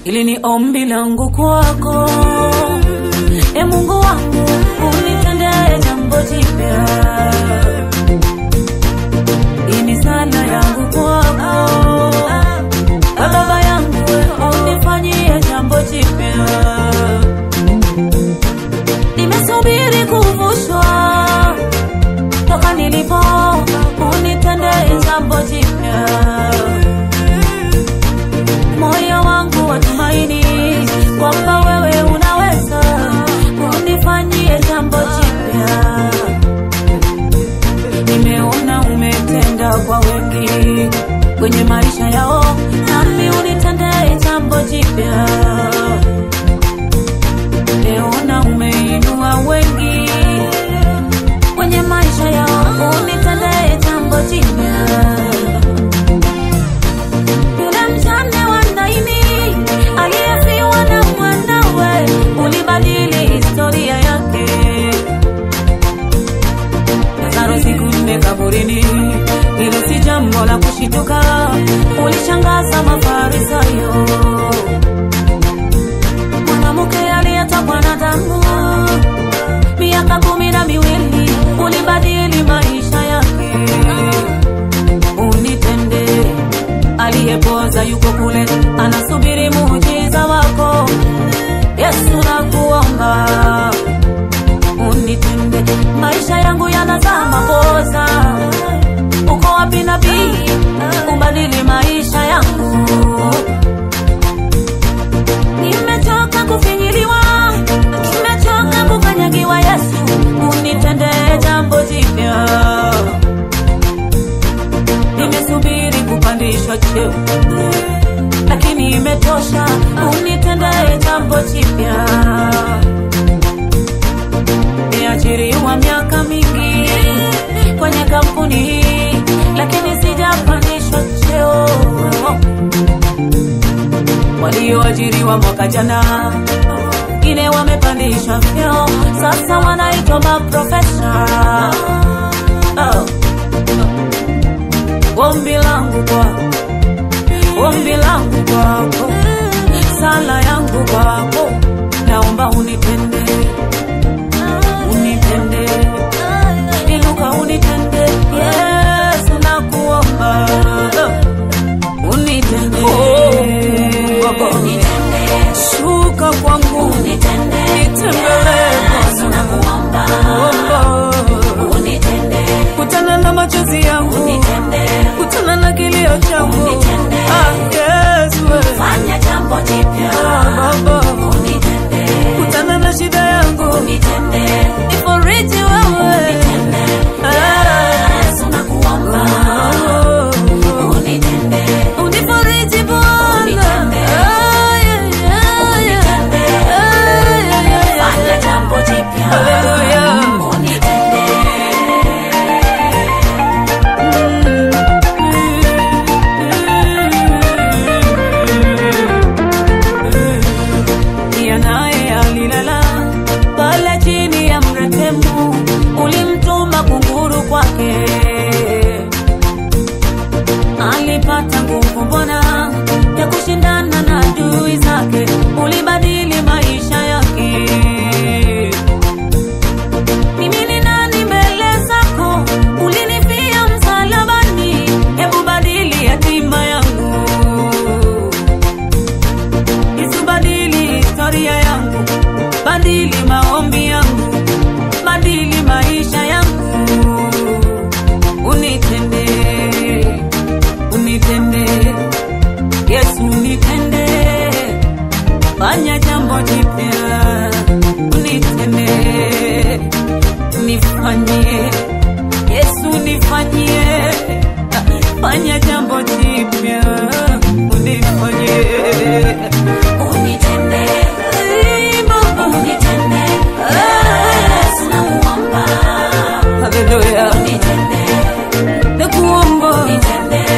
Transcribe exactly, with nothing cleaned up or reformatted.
Hili ni ombi langu kwako, e Mungu wangu, unitendee jambo jipya. Hii ni sala yangu kwako, Baba yangu, unifanyie jambo jipya. Nimesubiri kuvushwa toka nilipo, unitendee jambo jipya. Moyo wangu watumaini kwamba wewe unaweza, unifanyie jambo jipya. Nimeona umetenda kwa wengi kwenye maisha yao, nami unitendee jambo jipya. Nimeona umeinua wengi kwenye maisha yao, unitendee jambo jipya. Aliyefiwa na mwanawe, ulibadili historia yake. Lazaro siku nne kaburini, hilo si jambo la kushituka, ulishangaza Mafarisayo. Mwanamke aliyetokwa na damu miaka kumi na miwili, ulibadili maisha yake. Unitende, aliyepoza yuko kule, anasubiri muujiza wako. Yesu nakuomba, unitende, maisha yangu yanazama poza. Uko wapi nabii, ubadili maisha yangu. Nimechoka kufinyiliwa, nimechoka kukanyagiwa. Yesu, unitende jambo jipya. Nimesubiri kupandishwa cheo, lakini imetosha, unitendee jambo jipya. Niajiriwa miaka mingi kwenye kampuni hii, lakini sijapandishwa cheo. Walioajiriwa mwaka jana, wengine wamepandishwa vyeo, sasa wanaitwa maprofesa. Oh. Ombi langu kwako, ombi langu kwako, sala yangu kwako, naomba unitende, unitende, inuka unitende. Yesu nakuomba, unitende, unitende, shuka kwangu, unitende, nitembelee. Yesu nakuomba, unitende, kutana na machozi yangu, unitende, kutana na kilio changu. Ah, Yesu, fanya jambo jipya. Ah, Baba, unitende, kutana na shida yangu, unitende, iforiti wewe, unitende. Yesu nakuomba, unitende, uniforiti Bwana, unitende, unitende, fanya jambo jipya. Hallelujah. Alipata nguvu Bwana ya kushindana na adui zake, ulibadili maisha yake. Mimi ni nani mbele zako, ulinifia msalabani, hebu badili hatima yangu. Yesu, badili historia yangu, badili maombi yangu, badili maisha yangu. Unitende, unitende, Yesu unitende, fanya jambo jipya. Unitende, unifanyie, Yesu unifanyie, fanya jambo jipya. Unifanyie, unitende, unitende, Yesu nakuomba. Hallelujah. Unitende, nakuomba, unitende,